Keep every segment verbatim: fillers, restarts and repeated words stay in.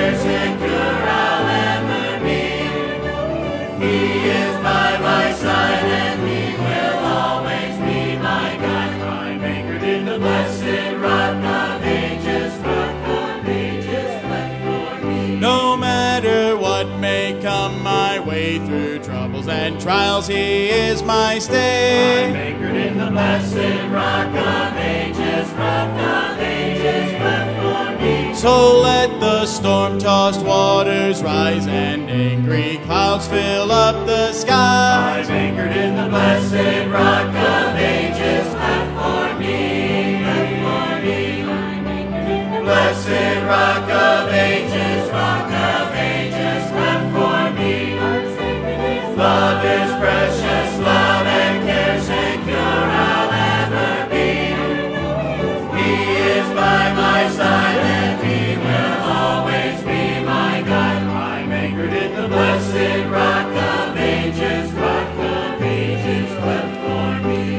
care secure I'll ever be. He is by my side and He will always be my guide. I'm anchored in the blessed rock of ages, rock of ages left for me. No matter what may come my way through troubles and trials, He is my stay. I'm anchored in the blessed rock of ages, rock of ages left for me. So let the storm-tossed waters rise and angry clouds fill up the sky. I'm anchored in the blessed rock of ages left for me, left for me. I'm anchored in the blessed rock of ages, rock of ages left for me. Love is precious, love and care secure I'll ever be. He is by my side and He will always be my guide. I'm anchored in the blessed rock of ages, rock of ages left for me.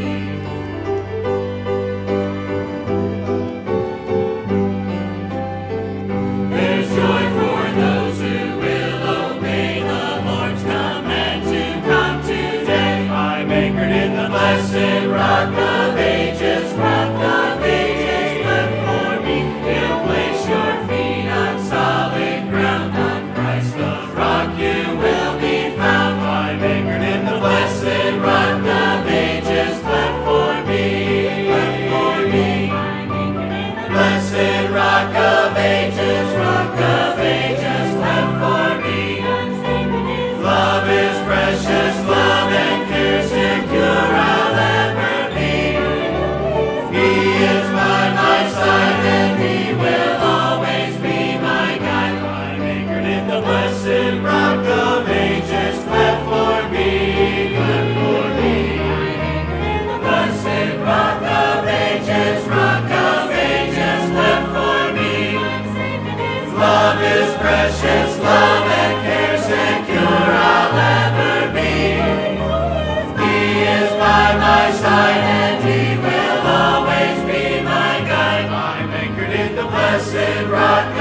There's joy for those who will obey the Lord's command to come today. I'm anchored in the blessed rock of ages, rock of ages left for me. He'll place your feet on solid ground. On Christ the rock you will be found. I'm anchored in the blessed rock of ages left for me, left for me. I'm anchored in the blessed rock of ages, rock of ages left for me. Love is precious, love and care secure I'll ever be. He is by my side and He will always be my guide. I'm anchored in the blessed rock of ages left for me, left for me. I'm anchored in the blessed rock of ages, rock of ages left for me. Love is precious, love and care secure I'll ever be. He is by my side and He will always be my guide. I'm anchored in the blessed rock